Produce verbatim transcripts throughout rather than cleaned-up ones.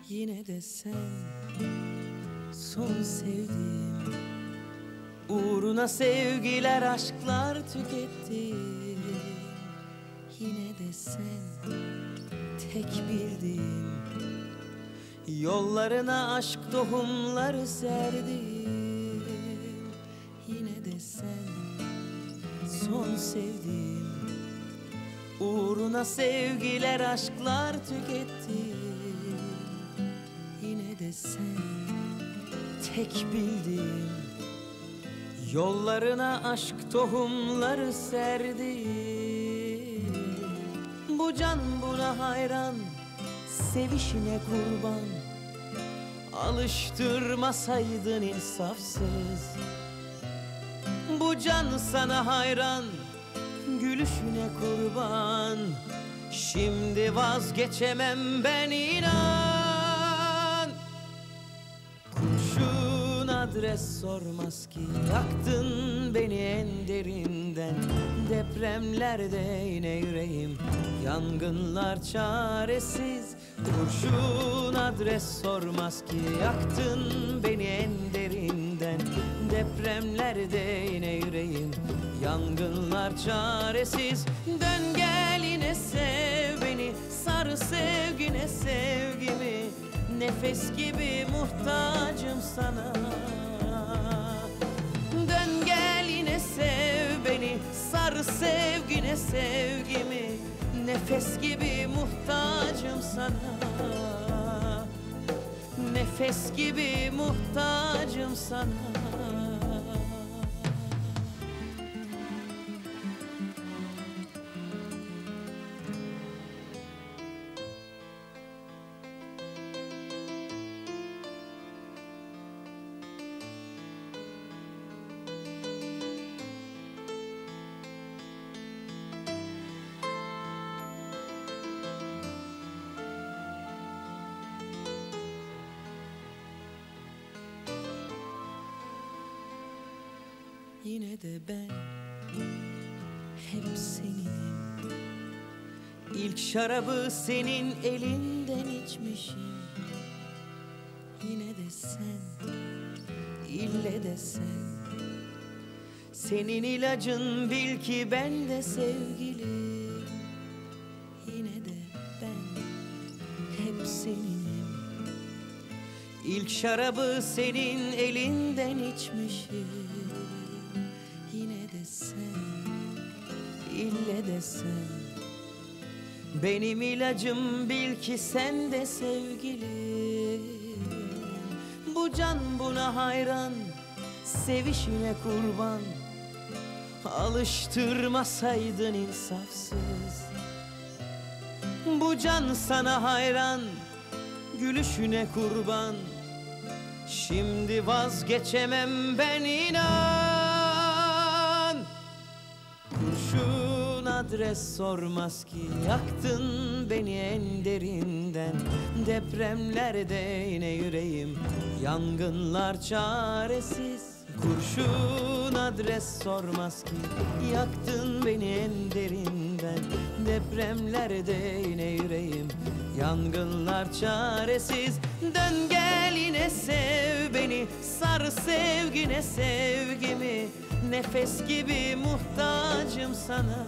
Yine de sen son sevdiğim, uğruna sevgiler aşklar tükettim. Yine de sen tek bildiğim, yollarına aşk tohumları serdim. Yine de sen son sevdiğim, uğruna sevgiler aşklar tükettim. Yine de sen tek bildiğim, yollarına aşk tohumları serdim. Bu can buna hayran, sevişine kurban. Alıştırmasaydın insafsız. Bu can sana hayran, gülüşüne kurban. Şimdi vazgeçemem ben, inan. Kurşun adres sormaz ki, yaktın beni en derinden. Depremlerde yine yüreğim, yangınlar çaresiz. Kurşun adres sormaz ki, yaktın beni en derinden. Depremlerde yine yüreğim, yangınlar çaresiz. Dön gel yine sev beni, sar sevgine sevgimi. Nefes gibi muhtacım sana. Dön gel yine sev beni, sar sevgine sevgimi. Nefes gibi muhtacım sana. Nefes gibi muhtacım sana. Yine de ben hep seninim. İlk şarabı senin elinden içmişim. Yine de sen, ille de sen. Senin ilacın bil ki ben de sevgilim. Yine de ben hep seninim. İlk şarabı senin elinden içmişim. Yine de sen, ille de sen. Benim ilacım bil ki sen de sevgilim. Bu can buna hayran, sevişine kurban. Alıştırmasaydın insafsız. Bu can sana hayran, gülüşüne kurban. Şimdi vazgeçemem ben, inan. Kurşun adres sormaz ki, yaktın beni en derinden. Depremlerde yine yüreğim, yangınlar çaresiz. Kurşun adres sormaz ki, yaktın beni en derinden. Depremlerde yine yüreğim, yangınlar çaresiz. Dön gel yine sev beni, sar sevgine sevgimi. Nefes gibi muhtacım sana.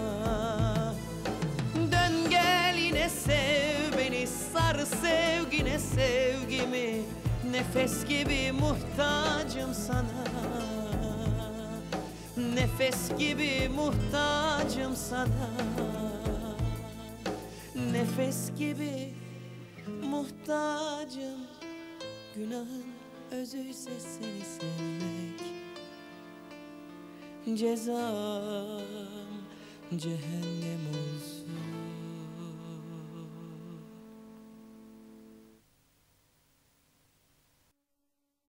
Dön gel yine sev beni, sar sevgine sevgimi. Nefes gibi muhtacım sana. Nefes gibi muhtacım sana. Nefes gibi muhtacım. Günahın özüyse seni sevmek, cezam cehennem olsun.